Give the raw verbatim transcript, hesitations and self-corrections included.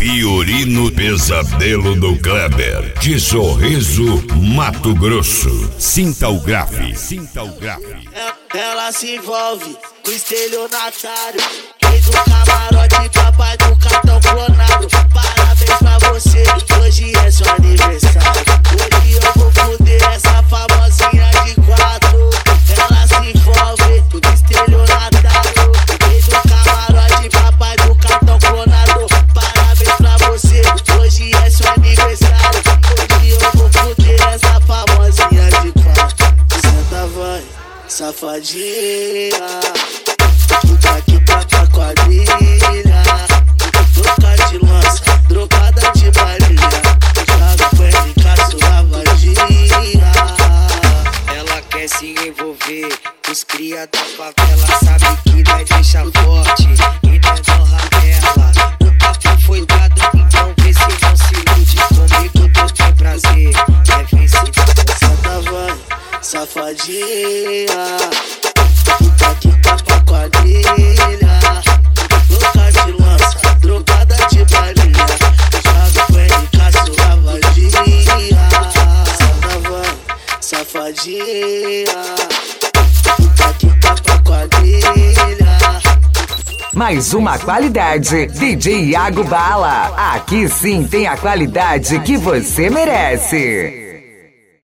Fiorino Pesadelo do Kleber, de Sorriso, Mato Grosso. Sinta o grave, sinta o grave. Ela se envolve com estelionatário, rei do camarote, papai do cartão clonado. Parabéns pra você, hoje é seu aniversário. Hoje eu vou foder essa famosinha de quatro. Ela se envolve com estelionatário, rei do camarote, papai do cartão clonado. Parabéns pra você, hoje é seu aniversário. Hoje eu vou foder essa famosinha de quatro. Senta, vai, safadinha, fica aqui pra tua quadrilha. Troca de lança, trocada de balinha, joga perna em caço lavadinha. Ela quer se envolver com os cria da favela, sabe que vai deixar forte e não é honra dela. O papo foi dado, então vê se não se ilude comigo, tu tem prazer, é ver se senta, vai, safadinha, fica aqui pra tua quadrilha. Troca de lança, trocada de balinha, joga perna em caço lavadinha. Senta, vai, safadinha, fica aqui pra tua quadrilha. Mais uma qualidade, D J Iago Bala. Aqui sim tem a qualidade que você merece.